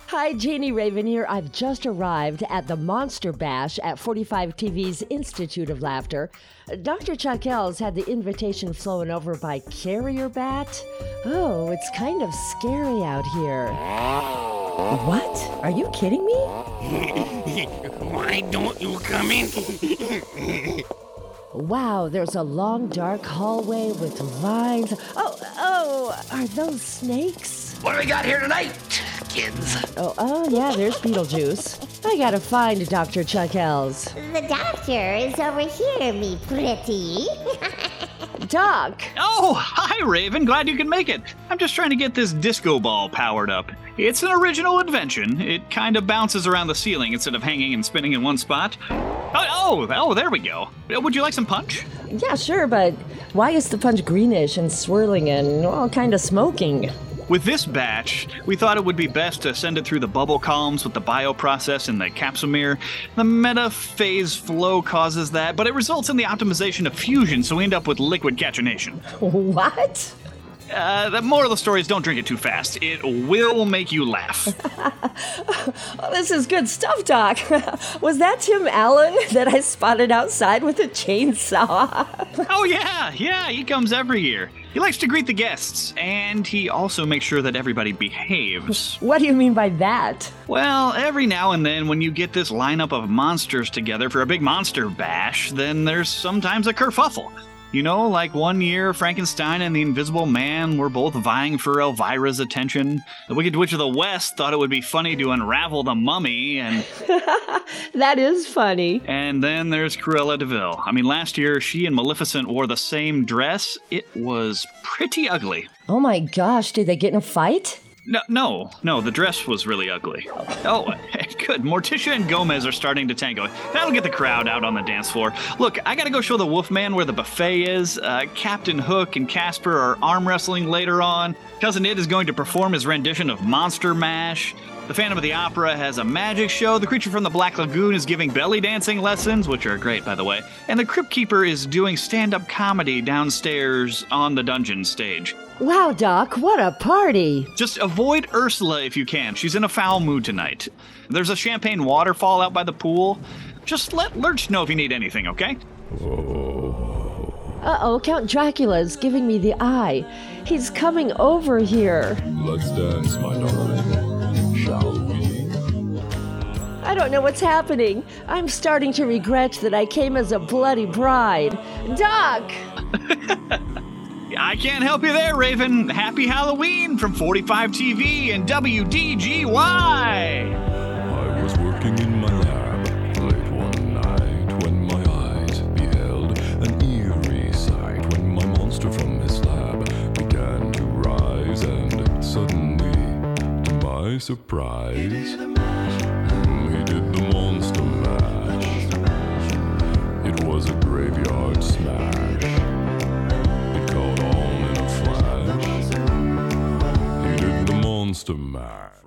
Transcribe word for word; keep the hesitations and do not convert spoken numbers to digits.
Hi, Janie Raven here. I've just arrived at the Monster Bash at forty-five T V's Institute of Laughter. Doctor Chuck Ells had the invitation flown over by Carrier Bat. Oh, it's kind of scary out here. What? Are you kidding me? Why don't you come in? Wow, there's a long, dark hallway with vines. Oh, oh, are those snakes? What do we got here tonight, kids? Oh, oh, yeah, there's Beetlejuice. I gotta find Doctor Chuck Ells. The doctor is over here, me pretty. Doc! Oh, hi, Raven. Glad you can make it. I'm just trying to get this disco ball powered up. It's an original invention. It kind of bounces around the ceiling instead of hanging and spinning in one spot. Oh, oh, oh, there we go. Would you like some punch? Yeah, sure, but why is the punch greenish and swirling and, well, kind of smoking? With this batch, we thought it would be best to send it through the bubble columns with the bioprocess in the capsomere. The metaphase flow causes that, but it results in the optimization of fusion, so we end up with liquid catenation. What? Uh, the moral of the story is don't drink it too fast. It will make you laugh. Well, this is good stuff, Doc. Was that Tim Allen that I spotted outside with a chainsaw? Oh, yeah, yeah, he comes every year. He likes to greet the guests, and he also makes sure that everybody behaves. What do you mean by that? Well, every now and then when you get this lineup of monsters together for a big monster bash, then there's sometimes a kerfuffle. You know, like one year, Frankenstein and the Invisible Man were both vying for Elvira's attention. The Wicked Witch of the West thought it would be funny to unravel the mummy, and... That is funny. And then there's Cruella de Vil. I mean, last year, she and Maleficent wore the same dress. It was pretty ugly. Oh my gosh, did they get in a fight? No, no, no, the dress was really ugly. Oh, good. Morticia and Gomez are starting to tango. That'll get the crowd out on the dance floor. Look, I gotta go show the Wolfman where the buffet is. Uh, Captain Hook and Casper are arm wrestling later on. Cousin Id is going to perform his rendition of Monster Mash. The Phantom of the Opera has a magic show. The Creature from the Black Lagoon is giving belly dancing lessons, which are great, by the way. And the Crypt Keeper is doing stand-up comedy downstairs on the dungeon stage. Wow, Doc, what a party. Just avoid Ursula if you can. She's in a foul mood tonight. There's a champagne waterfall out by the pool. Just let Lurch know if you need anything, okay? Uh-oh, Count Dracula's giving me the eye. He's coming over here. Let's dance, my darling. Shall we? I don't know what's happening. I'm starting to regret that I came as a bloody bride. Doc! I can't help you there, Raven. Happy Halloween from forty-five T V and W D G Y. I was working in my lab late one night when my eyes beheld an eerie sight when my monster from his lab began to rise, and suddenly, to my surprise, mm, he did the monster mash. It was a graveyard smash. Monster Mash.